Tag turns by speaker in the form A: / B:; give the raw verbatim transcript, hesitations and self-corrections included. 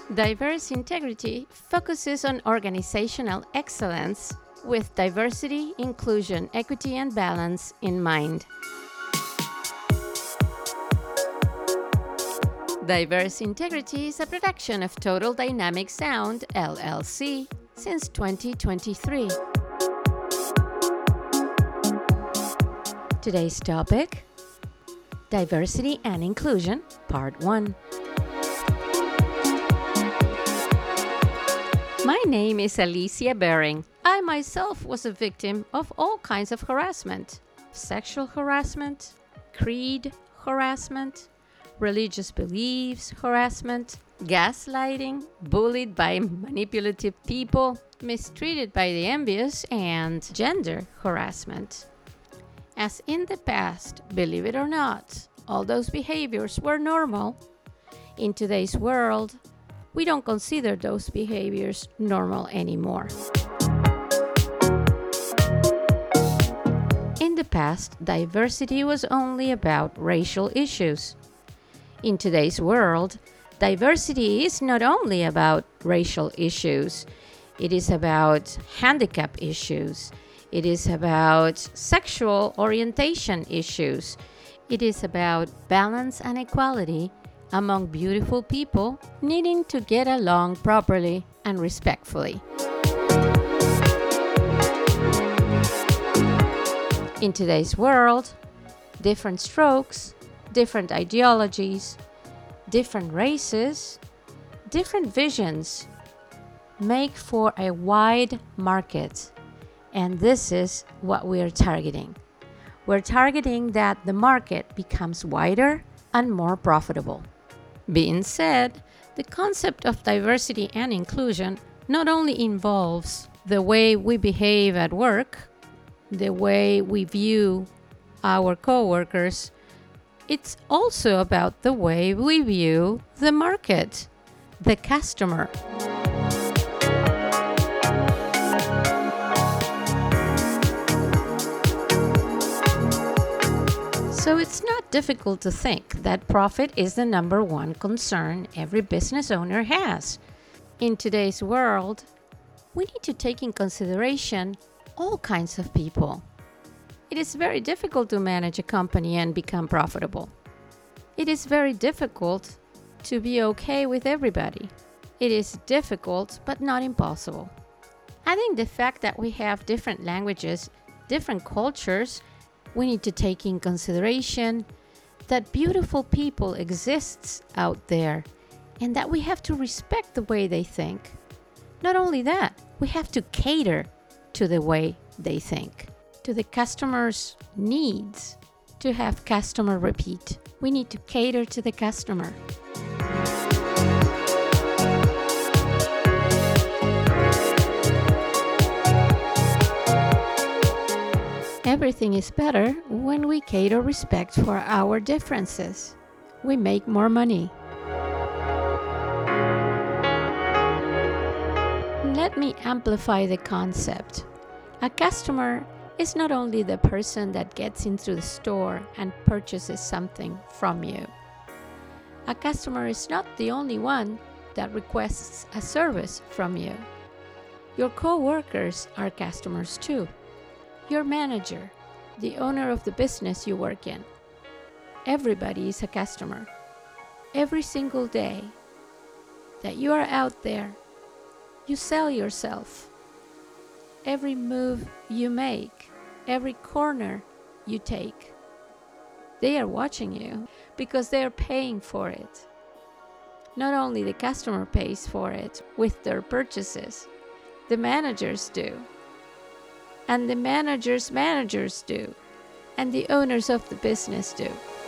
A: Diverse integrity focuses on organizational excellence with diversity, inclusion, equity, and balance in mind. Diverse Integrity is a production of Total Dynamic Sound, L L C, since twenty twenty-three. Today's topic: Diversity and Inclusion, Part one. My name is Alicia Bering. I myself was a victim of all kinds of harassment: sexual harassment, creed harassment, religious beliefs harassment, gaslighting, bullied by manipulative people, mistreated by the envious, and gender harassment. As in the past, believe it or not, all those behaviors were normal. In today's world, we don't consider those behaviors normal anymore. In the past, diversity was only about racial issues. In today's world, diversity is not only about racial issues. It is about handicap issues. It is about sexual orientation issues. It is about balance and equality among beautiful people needing to get along properly and respectfully. In today's world, different strokes, different ideologies, different races, different visions make for a wide market, and this is what we are targeting. We're targeting that the market becomes wider and more profitable. Being said, the concept of diversity and inclusion not only involves the way we behave at work, the way we view our coworkers, it's also about the way we view the market, the customer. So it's not difficult to think that profit is the number one concern every business owner has. In today's world, we need to take in consideration all kinds of people. It is very difficult to manage a company and become profitable. It is very difficult to be okay with everybody. It is difficult, but not impossible. I think the fact that we have different languages, different cultures, we need to take in consideration that beautiful people exists out there and that we have to respect the way they think. Not only that, we have to cater to the way they think, to the customer's needs. To have customer repeat, we need to cater to the customer. Everything is better when we cater respect for our differences. We make more money. Let me amplify the concept. A customer is not only the person that gets into the store and purchases something from you. A customer is not the only one that requests a service from you. Your co-workers are customers too. Your manager, the owner of the business you work in. Everybody is a customer. Every single day that you are out there, you sell yourself. Every move you make, every corner you take, they are watching you because they are paying for it. Not only the customer pays for it with their purchases, the managers do. And the managers' managers do, and the owners of the business do.